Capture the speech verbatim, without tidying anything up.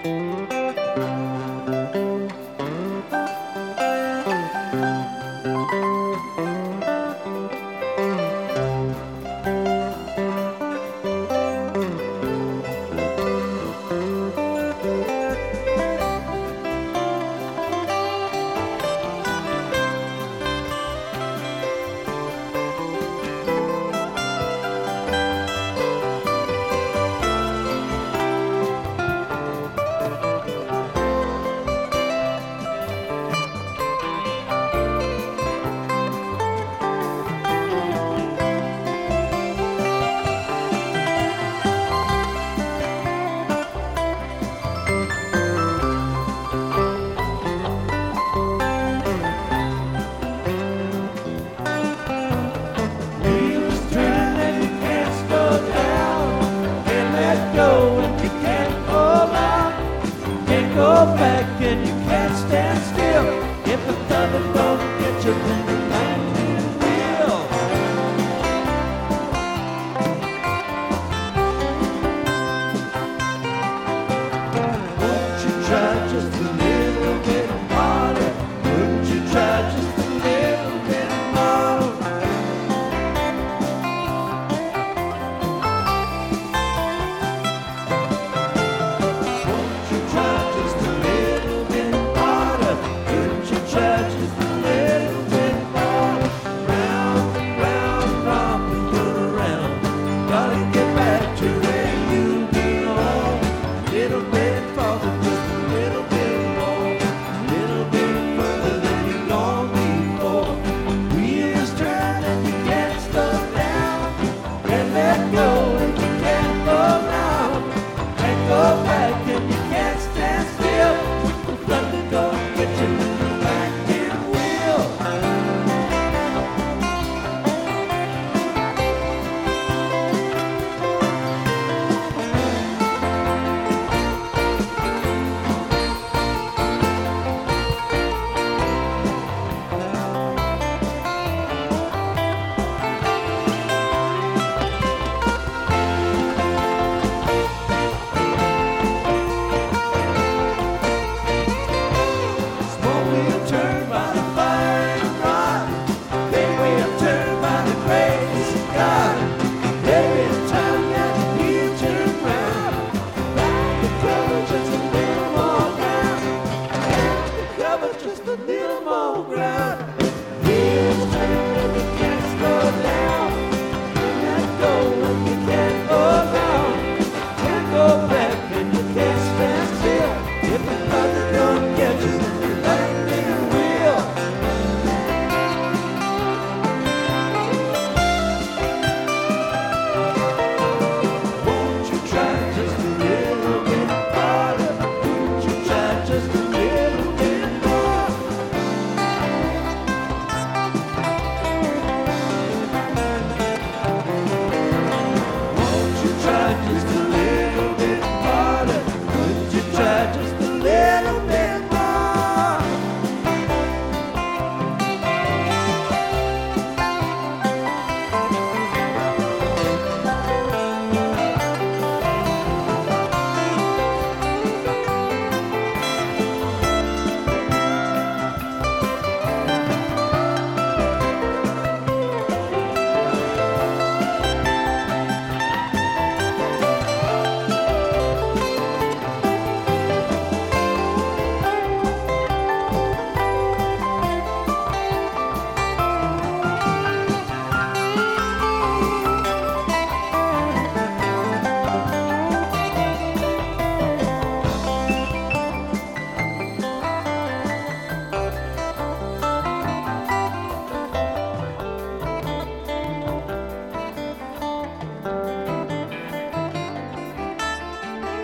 Go back and you can't stand still. If the thunder don't get you, then the lightning will. Won't you try just a little bit harder? Wouldn't you try just a little bit more? Won't you try just a little bit harder? Couldn't you try just a little bit more? Round and round, round and good around. Gotta get back to where you belong. Little bit farther, just a little bit more. Little bit further than you've gone before. Wheels turn and you can't slow down. Can't let go and you can't go now. Can't go back and you can't stand still. The thunder gonna get you, the lightning will. Smoke wheel turn by the fire and rod. Big wheel turn by the grace of God. Every time that wheel turn round, back the cover just a little more ground. Back the cover just a little more ground. Wheels turn and you can't slow down. Can't let go and you can't go down. Can't go back.